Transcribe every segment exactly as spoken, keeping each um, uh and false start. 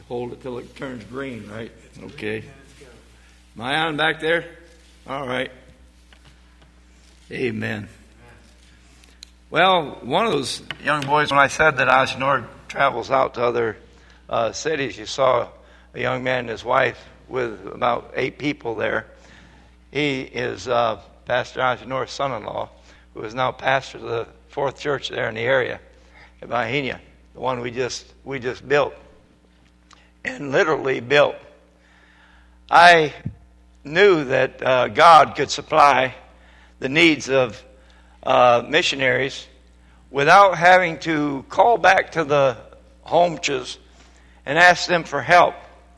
Hold it till it turns green, right? Okay. Am I on back there? All right. Amen. Well, one of those young boys, when I said that Agenor travels out to other uh, cities, you saw a young man and his wife with about eight people there. He is uh, Pastor Agenor's son-in-law, who is now pastor of the fourth church there in the area, at Bahenia, the one we just we just built, and literally built. I knew that uh, God could supply the needs of uh, missionaries without having to call back to the home churches and ask them for help.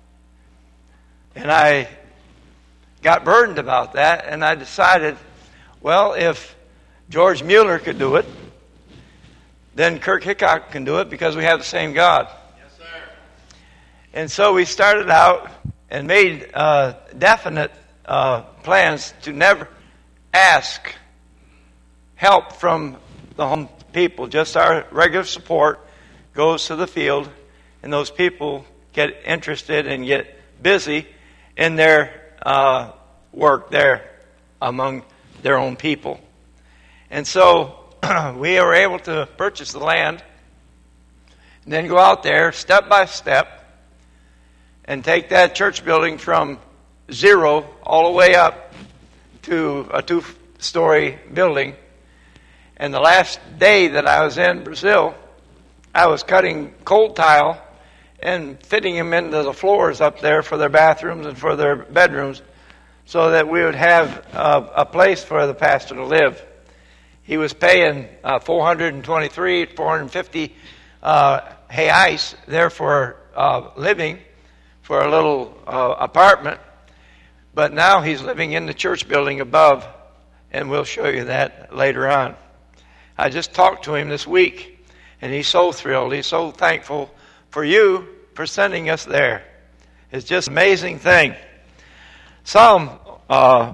And I got burdened about that, and I decided, well, if George Mueller could do it, then Kirk Hickok can do it, because we have the same God. Yes, sir. And so we started out and made uh, definite uh, plans to never ask help from the home people. Just our regular support goes to the field, and those people get interested and get busy in their uh, work there among their own people. And so we were able to purchase the land and then go out there step by step and take that church building from zero all the way up to a two-story building. And the last day that I was in Brazil, I was cutting cold tile and fitting them into the floors up there for their bathrooms and for their bedrooms, so that we would have uh, a place for the pastor to live. He was paying uh, four hundred twenty-three, four hundred fifty uh, reais there for uh, living for a little uh, apartment. But now he's living in the church building above, and we'll show you that later on. I just talked to him this week, and he's so thrilled. He's so thankful for you for sending us there. It's just an amazing thing. Psalm uh,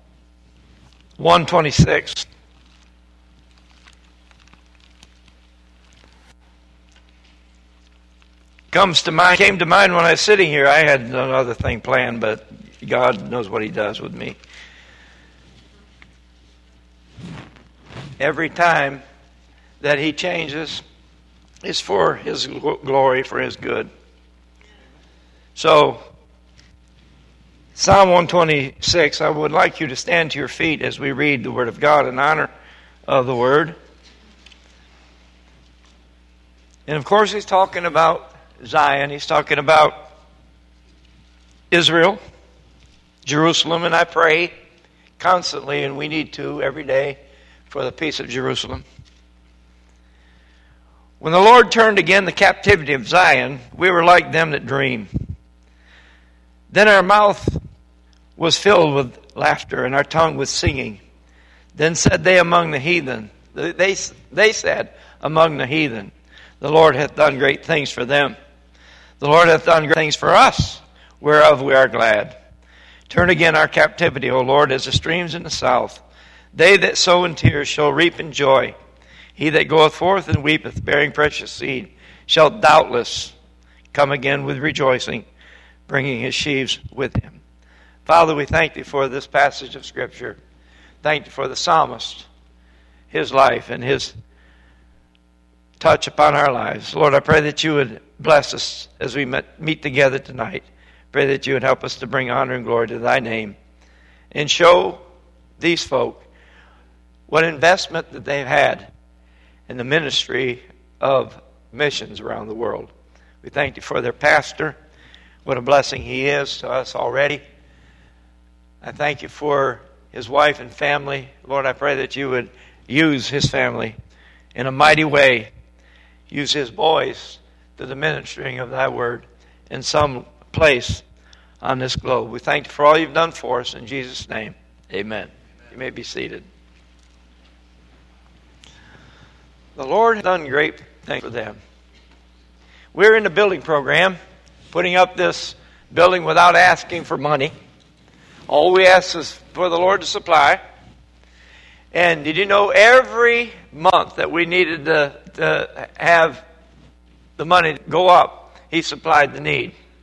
one twenty-six. Comes to mind, came to mind when I was sitting here. I had another thing planned, but God knows what He does with me. Every time that He changes, it's for His glory, for His good. So, Psalm one twenty-six, I would like you to stand to your feet as we read the Word of God in honor of the Word. And of course, he's talking about Zion. He's talking about Israel, Jerusalem, and I pray constantly, and we need to every day, for the peace of Jerusalem. When the Lord turned again the captivity of Zion, we were like them that dream. Then our mouth was filled with laughter, and our tongue with singing. Then said they among the heathen, they, they said among the heathen, the Lord hath done great things for them. The Lord hath done great things for us, whereof we are glad. Turn again our captivity, O Lord, as the streams in the south. They that sow in tears shall reap in joy. He that goeth forth and weepeth, bearing precious seed, shall doubtless come again with rejoicing, bringing his sheaves with him. Father, we thank Thee for this passage of Scripture. Thank Thee for the psalmist, his life, and his touch upon our lives. Lord, I pray that You would bless us as we meet together tonight. Pray that You would help us to bring honor and glory to Thy name, and show these folk what investment that they've had in the ministry of missions around the world. We thank You for their pastor. What a blessing he is to us already. I thank You for his wife and family. Lord, I pray that You would use his family in a mighty way. Use his boys to the ministering of Thy word in some place on this globe. We thank You for all You've done for us. In Jesus' name, amen. Amen. You may be seated. The Lord has done great things for them. We're in the building program, putting up this building without asking for money. All we ask is for the Lord to supply. And did you know every month that we needed to, to have the money go up, He supplied the need.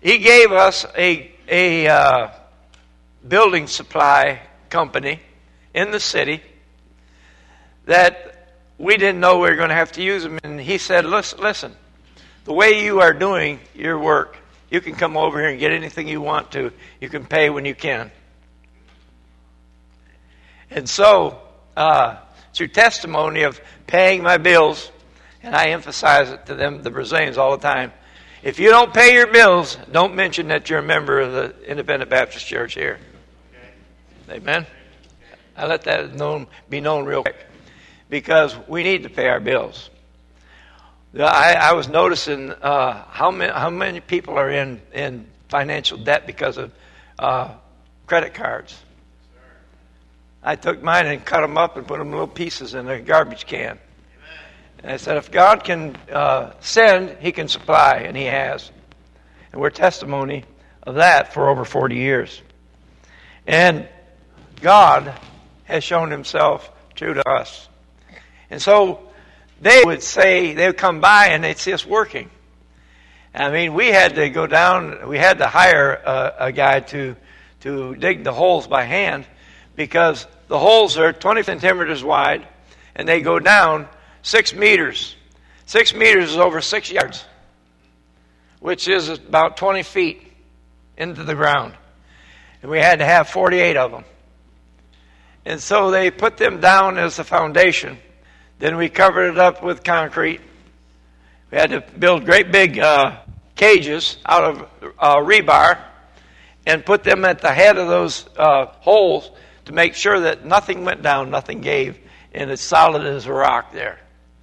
He gave us a, a uh, building supply company in the city that we didn't know we were going to have to use them. And he said, listen, listen, the way you are doing your work, you can come over here and get anything you want to. You can pay when you can. And so, uh, through testimony of paying my bills, and I emphasize it to them, the Brazilians, all the time, if you don't pay your bills, don't mention that you're a member of the Independent Baptist Church here. Okay. Amen? I let that known, be known real quick, because we need to pay our bills. I, I was noticing uh, how many how many people are in, in financial debt because of uh, credit cards. I took mine and cut them up and put them in little pieces in a garbage can. And I said, if God can uh, send, He can supply, and He has. And we're testimony of that for over forty years. And God has shown Himself true to us. And so they would say, they would come by and they'd see us working. I mean, we had to go down, we had to hire a, a guy to, to dig the holes by hand, because the holes are twenty centimeters wide, and they go down six meters. Six meters is over six yards, which is about twenty feet into the ground. And we had to have forty-eight of them. And so they put them down as the foundation. Then we covered it up with concrete. We had to build great big uh, cages out of uh, rebar and put them at the head of those uh, holes to make sure that nothing went down, nothing gave, and it's solid as a rock there.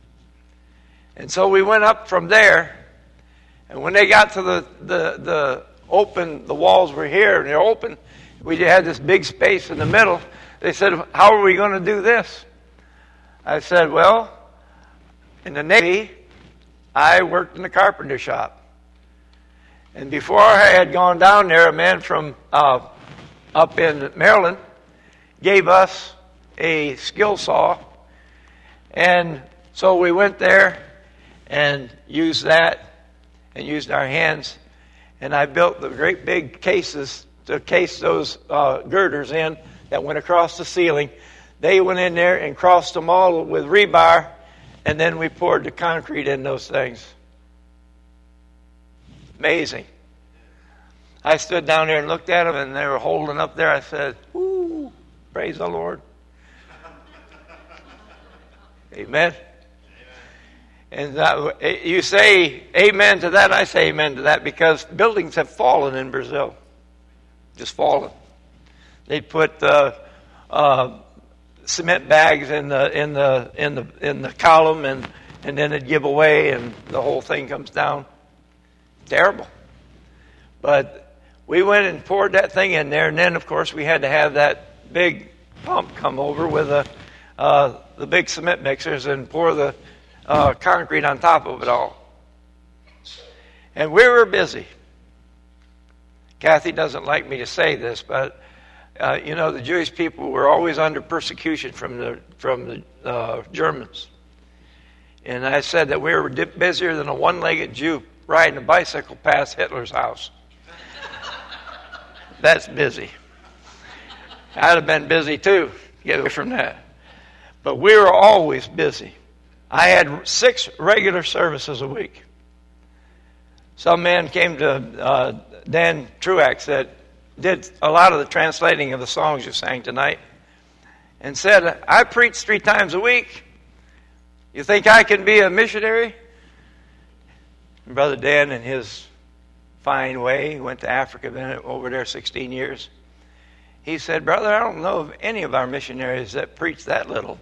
And so we went up from there, and when they got to the, the, the open, the walls were here, and they're open, we had this big space in the middle. They said, how are we going to do this? I said, well, in the Navy, I worked in the carpenter shop. And before I had gone down there, a man from uh, up in Maryland gave us a skill saw. And so we went there and used that and used our hands. And I built the great big cases to case those uh, girders in that went across the ceiling. They went in there and crossed them all with rebar, and then we poured the concrete in those things. Amazing. I stood down there and looked at them, and they were holding up there. I said, "Woo, praise the Lord." Amen. And that, you say amen to that, I say amen to that, because buildings have fallen in Brazil. Just fallen. They put uh, uh, cement bags in the in the in the in the column, and and then it'd give away, and the whole thing comes down. Terrible. But we went and poured that thing in there, and then of course we had to have that big pump come over with a uh, the big cement mixers and pour the uh, concrete on top of it all. And we were busy. Kathy doesn't like me to say this, but uh, you know, the Jewish people were always under persecution from the from the uh, Germans. And I said that we were busier than a one-legged Jew riding a bicycle past Hitler's house. That's busy. I'd have been busy too, get away from that. But we were always busy. I had six regular services a week. Some man came to uh, Dan Truax that did a lot of the translating of the songs you sang tonight and said, I preach three times a week. You think I can be a missionary? And Brother Dan, in his fine way, went to Africa, been over there sixteen years. He said, brother, I don't know of any of our missionaries that preach that little.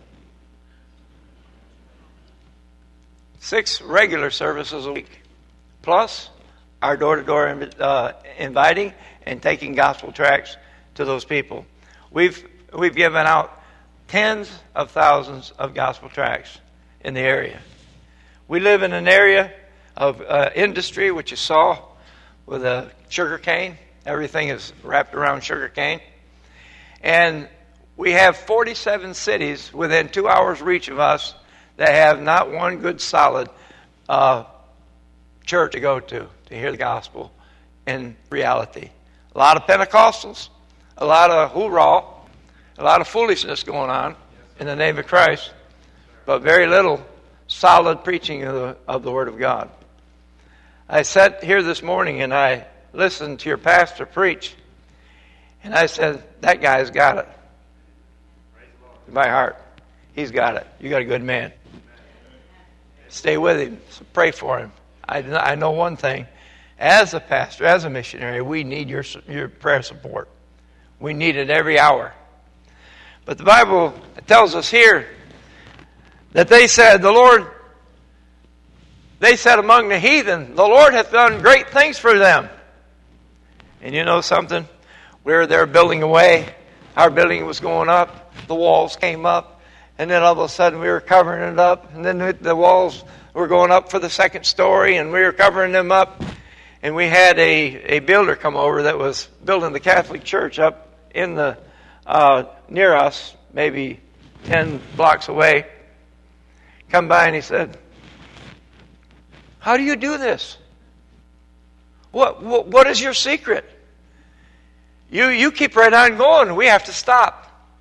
Six regular services a week, plus our door-to-door uh, inviting and taking gospel tracts to those people. We've we've given out tens of thousands of gospel tracts in the area. We live in an area of uh, industry, which you saw, with a sugar cane. Everything is wrapped around sugar cane. And we have forty-seven cities within two hours reach of us that have not one good solid uh, church to go to, to hear the gospel and reality. A lot of Pentecostals, a lot of hoorah, a lot of foolishness going on in the name of Christ, but very little solid preaching of the, of the Word of God. I sat here this morning and I listened to your pastor preach, and I said, that guy's got it. In my heart, he's got it. You got a good man. Stay with him. So pray for him. I, I know one thing. As a pastor, as a missionary, we need your, your prayer support. We need it every hour. But the Bible tells us here that they said, the Lord, they said among the heathen, the Lord hath done great things for them. And you know something? We were there building away. Our building was going up. The walls came up. And then all of a sudden we were covering it up. And then the walls were going up for the second story. And we were covering them up. And we had a, a builder come over that was building the Catholic Church up in the uh, near us, maybe ten blocks away. Come by and he said, how do you do this? What, what, what is your secret? You, you keep right on going. We have to stop.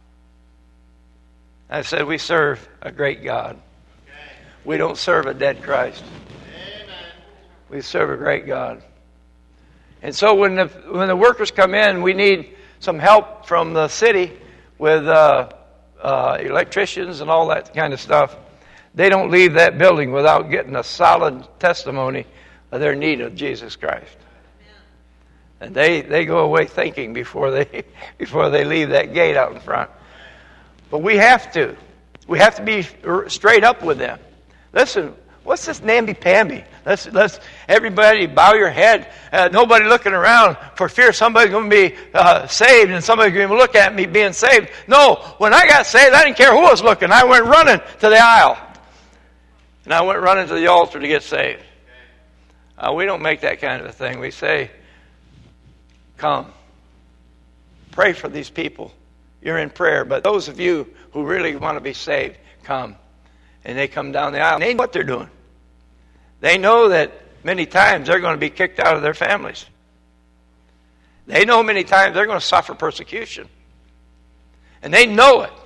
I said, we serve a great God. We don't serve a dead Christ. We serve a great God. And so when the, when the workers come in, we need some help from the city with uh, uh, electricians and all that kind of stuff. They don't leave that building without getting a solid testimony of their need of Jesus Christ. And they, they go away thinking before they before they leave that gate out in front. But we have to. We have to be straight up with them. Listen, what's this namby-pamby? Let's, let's everybody bow your head. Uh, nobody looking around for fear somebody's going to be uh, saved and somebody's going to look at me being saved. No, when I got saved, I didn't care who was looking. I went running to the aisle. And I went running to the altar to get saved. Uh, we don't make that kind of a thing. We say, come. Pray for these people. You're in prayer. But those of you who really want to be saved, come. And they come down the aisle. They know what they're doing. They know that many times they're going to be kicked out of their families. They know many times they're going to suffer persecution. And they know it.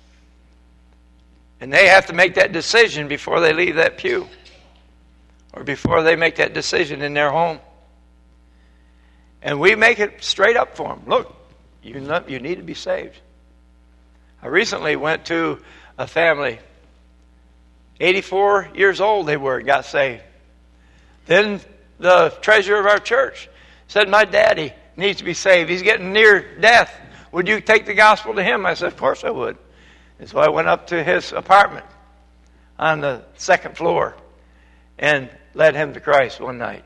And they have to make that decision before they leave that pew. Or before they make that decision in their home. And we make it straight up for them. Look, you, not, you need to be saved. I recently went to a family. eighty-four years old they were, got saved. Then the treasurer of our church said, my daddy needs to be saved. He's getting near death. Would you take the gospel to him? I said, of course I would. And so I went up to his apartment on the second floor and led him to Christ one night.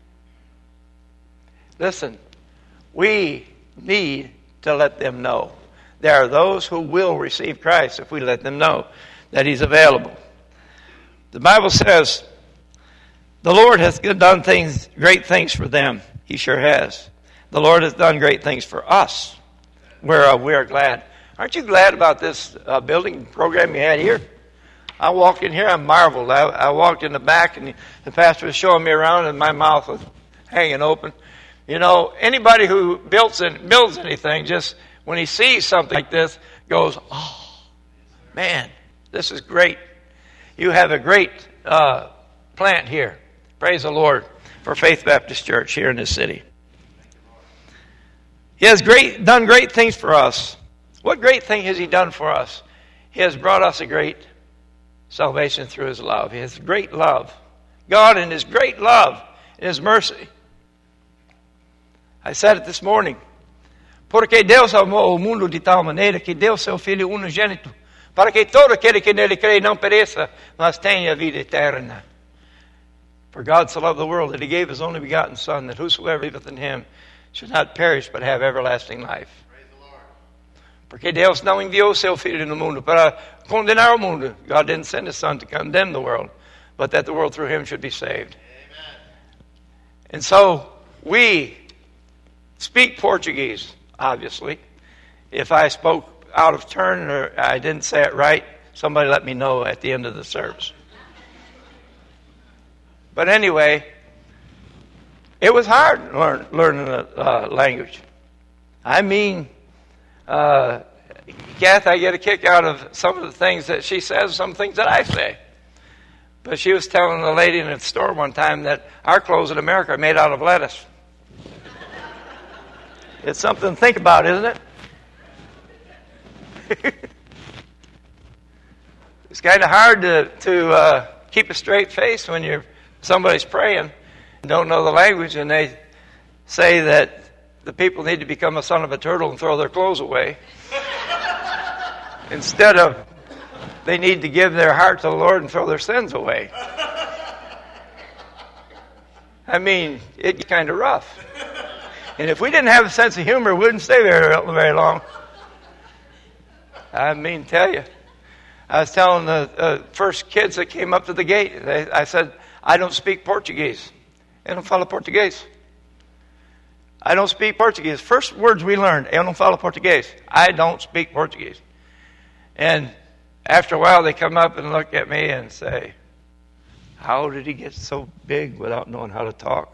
Listen, we need to let them know. There are those who will receive Christ if we let them know that He's available. The Bible says, the Lord has done things, great things for them. He sure has. The Lord has done great things for us. We're, uh, we are glad. Aren't you glad about this uh, building program you had here? I walked in here, I marveled. I, I walked in the back, and the pastor was showing me around, and my mouth was hanging open. You know, anybody who builds, builds anything, just when he sees something like this, goes, oh, man, this is great. You have a great uh, plant here. Praise the Lord for Faith Baptist Church here in this city. He has great done great things for us. What great thing has He done for us? He has brought us a great salvation through His love. He has great love. God in His great love and His mercy. I said it this morning. Porque Deus amou o mundo de tal maneira que deu seu Filho unigênito, para que todo aquele que nele crê não pereça, mas tenha vida eterna. For God so loved the world that He gave His only begotten Son, that whosoever believeth in Him should not perish but have everlasting life. Porque Deus não enviou o seu Filho no mundo para condenar o mundo. God didn't send His Son to condemn the world, but that the world through Him should be saved. Amen. And so we speak Portuguese, obviously. If I spoke out of turn or I didn't say it right, somebody let me know at the end of the service. But anyway, It was hard learn, learning a uh, language. I mean, uh, Kath, I get a kick out of some of the things that she says, some things that I say. But she was telling the lady in the store one time that our clothes in America are made out of lettuce. It's something to think about, isn't it? It's kind of hard to, to uh, keep a straight face when you're somebody's praying and don't know the language, and they say that the people need to become a son of a turtle and throw their clothes away. Instead of they need to give their heart to the Lord and throw their sins away. I mean, it's kind of rough. And if we didn't have a sense of humor, we wouldn't stay there very long. I mean, tell you. I was telling the uh, first kids that came up to the gate, they, I said, I don't speak Portuguese. Eu não falo português. I don't speak Portuguese. First words we learned, eu não falo português. I don't speak Portuguese. And after a while, they come up and look at me and say, how did he get so big without knowing how to talk?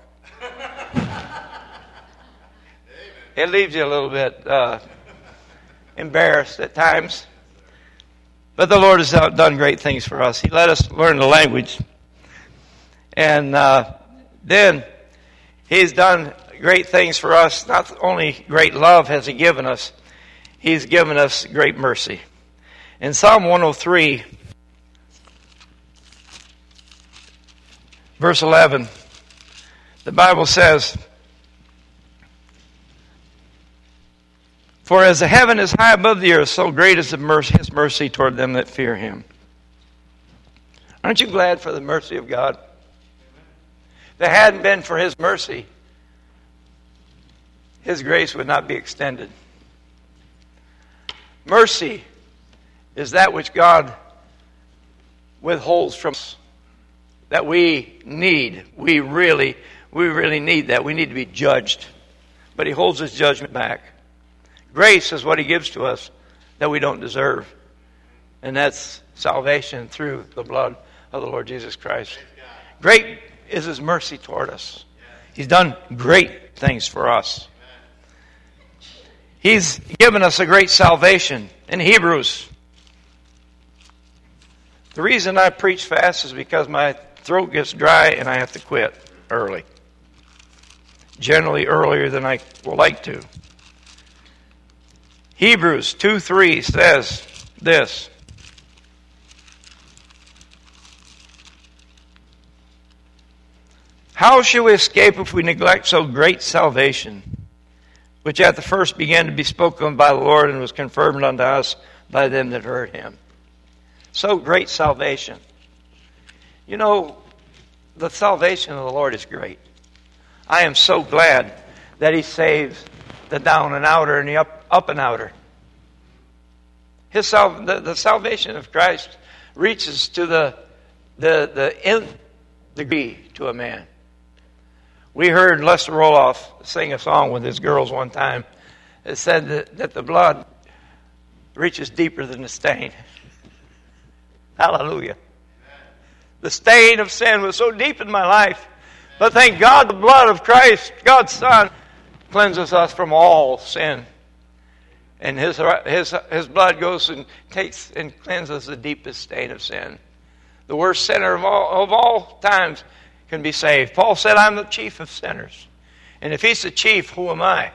It leaves you a little bit uh, embarrassed at times. But the Lord has done great things for us. He let us learn the language. And uh, then He's done great things for us. Not only great love has He given us, He's given us great mercy. In Psalm one oh three, verse eleven, the Bible says, for as the heaven is high above the earth, so great is the mercy, His mercy toward them that fear Him. Aren't you glad for the mercy of God? If it hadn't been for His mercy, His grace would not be extended. Mercy is that which God withholds from us, that we need. We really, we really need that. We need to be judged. But He holds His judgment back. Grace is what He gives to us that we don't deserve. And that's salvation through the blood of the Lord Jesus Christ. Great is His mercy toward us. He's done great things for us. He's given us a great salvation. In Hebrews, the reason I preach fast is because my throat gets dry and I have to quit early. Generally earlier than I would like to. Hebrews two three says this. How shall we escape if we neglect so great salvation, which at the first began to be spoken by the Lord and was confirmed unto us by them that heard Him? So great salvation. You know, the salvation of the Lord is great. I am so glad that He saves the down and outer and the up, up and outer. His sal- the, the salvation of Christ reaches to the the the nth degree to a man. We heard Lester Roloff sing a song with his girls one time. It said that, that the blood reaches deeper than the stain. Hallelujah. The stain of sin was so deep in my life. But thank God the blood of Christ, God's Son, cleanses us from all sin. And His, his, his blood goes and takes and cleanses the deepest stain of sin. The worst sinner of all, of all times can be saved. Paul said, I'm the chief of sinners. And if He's the chief, who am I?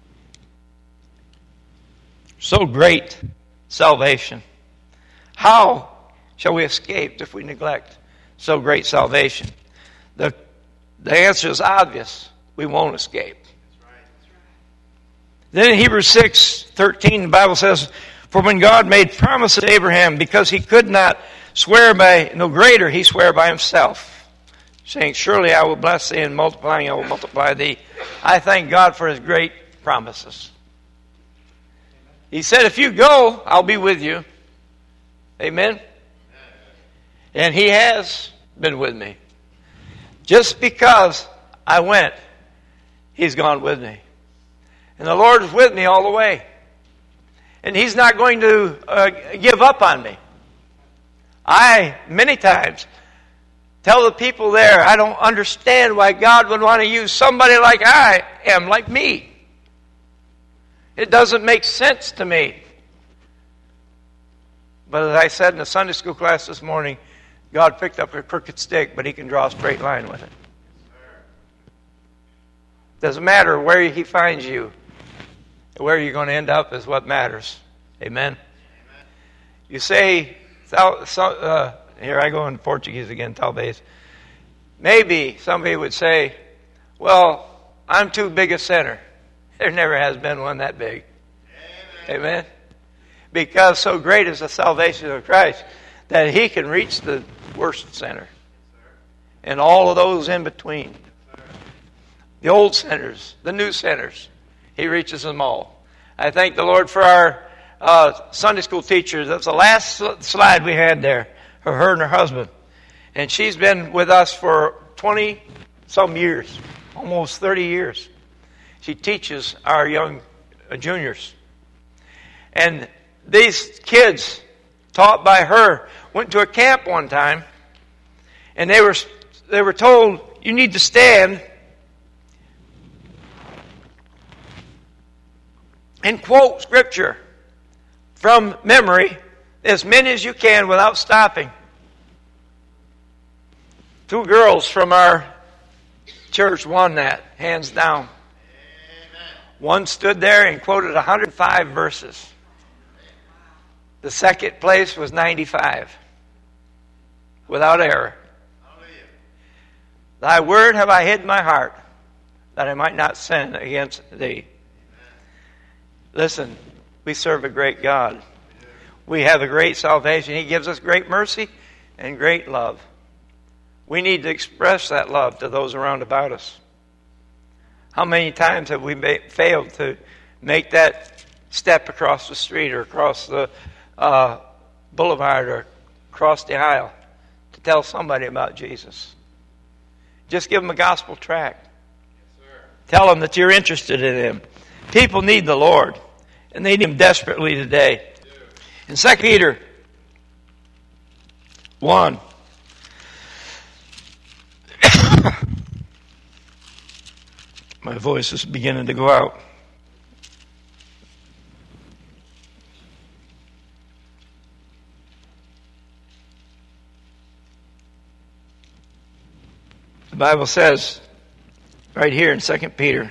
So great salvation. How shall we escape if we neglect so great salvation? The, the answer is obvious. We won't escape. That's right. That's right. Then in Hebrews six thirteen, the Bible says, for when God made promises to Abraham, because he could not swear by no greater, he sware by himself, saying, surely I will bless thee, and multiplying I will multiply thee. I thank God for His great promises. He said, if you go, I'll be with you. Amen? And He has been with me. Just because I went, He's gone with me. And the Lord is with me all the way. And He's not going to uh, give up on me. I, many times, Tell the people there, I don't understand why God would want to use somebody like I am, like me. It doesn't make sense to me. But as I said in the Sunday school class this morning, God picked up a crooked stick, but He can draw a straight line with it. Doesn't matter where He finds you. Where you're going to end up is what matters. Amen? Amen. You say, uh, here I go in Portuguese again, talvez. Maybe somebody would say, well, I'm too big a sinner. There never has been one that big. Amen? Amen? Because so great is the salvation of Christ that He can reach the worst sinner. And all of those in between. The old sinners, the new sinners. He reaches them all. I thank the Lord for our uh, Sunday school teachers. That's the last slide we had there. Her, her and her husband. And she's been with us for twenty-some years. Almost thirty years. She teaches our young uh, juniors. And these kids, taught by her, went to a camp one time. And they were they were told, you need to stand and quote Scripture from memory as many as you can without stopping. Two girls from our church won that, hands down. Amen. One stood there and quoted one hundred five verses. The second place was ninety-five, without error. Hallelujah. Thy word have I hid in my heart, that I might not sin against thee. Listen, we serve a great God. We have a great salvation. He gives us great mercy and great love. We need to express that love to those around about us. How many times have we ma- failed to make that step across the street or across the uh, boulevard or across the aisle to tell somebody about Jesus? Just give them a gospel tract. Yes, sir. Tell them that you're interested in Him. People need the Lord, and they need Him desperately today. In Second Peter one, my voice is beginning to go out. The Bible says, right here in Second Peter,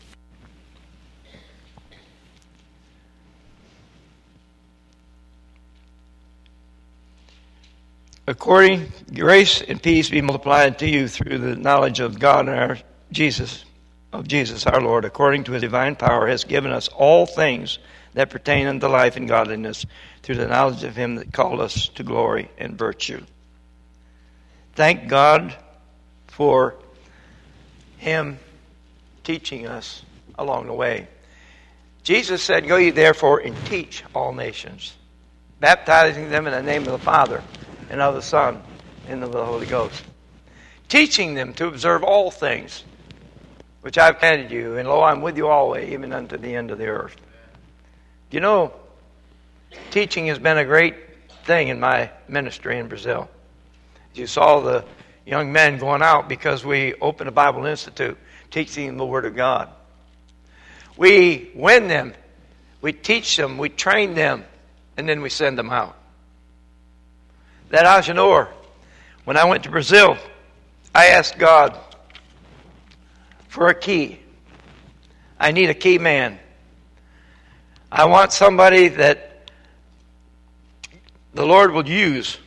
according, grace and peace be multiplied to you through the knowledge of God and our Jesus, of Jesus our Lord, according to His divine power, has given us all things that pertain unto life and godliness, through the knowledge of Him that called us to glory and virtue. Thank God for Him teaching us along the way. Jesus said, go ye therefore and teach all nations, baptizing them in the name of the Father, and of the Son, and of the Holy Ghost. Teaching them to observe all things which I've commanded you, and lo, I'm with you always, even unto the end of the earth. You know, teaching has been a great thing in my ministry in Brazil. You saw the young men going out because we opened a Bible Institute, teaching them the Word of God. We win them, we teach them, we train them, and then we send them out. That Agenor, when I went to Brazil, I asked God for a key. I need a key man. I want somebody that the Lord will use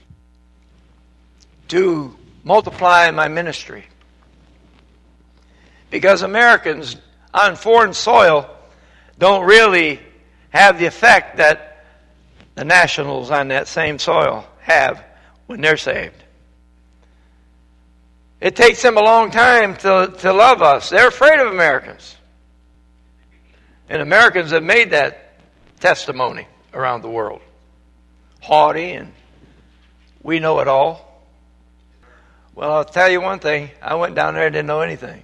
to multiply my ministry. Because Americans on foreign soil don't really have the effect that the nationals on that same soil have when they're saved. It takes them a long time to, to love us. They're afraid of Americans. And Americans have made that testimony around the world. Haughty and we know it all. Well, I'll tell you one thing. I went down there and didn't know anything.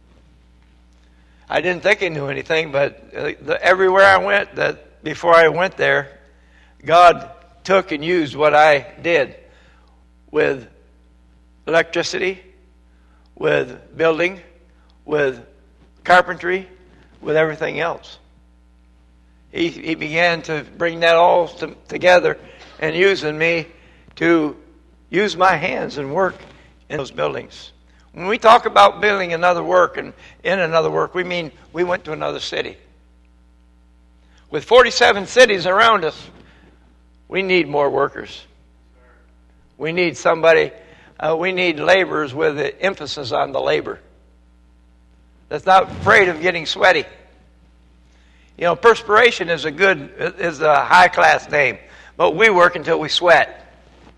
I didn't think I knew anything, but the, everywhere I went, that before I went there, God took and used what I did with electricity, with building, with carpentry, with everything else. He, he began to bring that all to, together and using me to use my hands and work in those buildings. When we talk about building another work and in another work, we mean we went to another city. With forty-seven cities around us, we need more workers. We need somebody, uh, we need laborers with the emphasis on the labor. That's not afraid of getting sweaty. You know, perspiration is a good, is a high-class name, but we work until we sweat.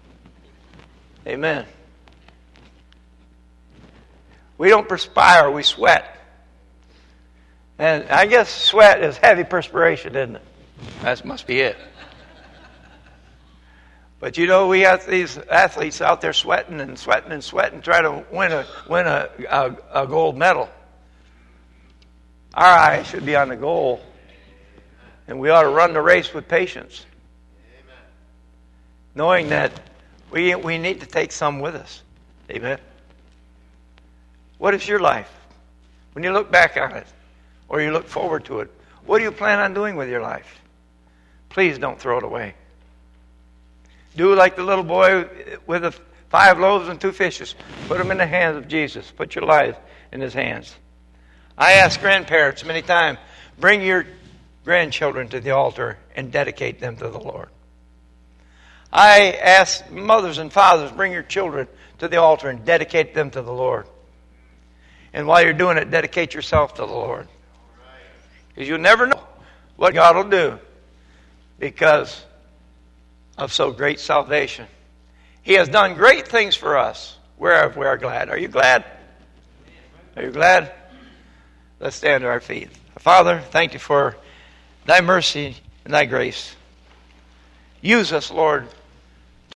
Amen. We don't perspire, we sweat. And I guess sweat is heavy perspiration, isn't it? That must be it. But you know, we have these athletes out there sweating and sweating and sweating, trying to win a win a, a, a gold medal. Our eye should be on the goal, and we ought to run the race with patience, knowing that we we need to take some with us. Amen. What is your life? When you look back on it, or you look forward to it, what do you plan on doing with your life? Please don't throw it away. Do like the little boy with the five loaves and two fishes. Put them in the hands of Jesus. Put your life in his hands. I ask grandparents many times, bring your grandchildren to the altar and dedicate them to the Lord. I ask mothers and fathers, bring your children to the altar and dedicate them to the Lord. And while you're doing it, dedicate yourself to the Lord. Because you'll never know what God will do because of so great salvation. He has done great things for us. Whereof we are glad. Are you glad? Are you glad? Let's stand to our feet. Father, thank you for thy mercy and thy grace. Use us, Lord,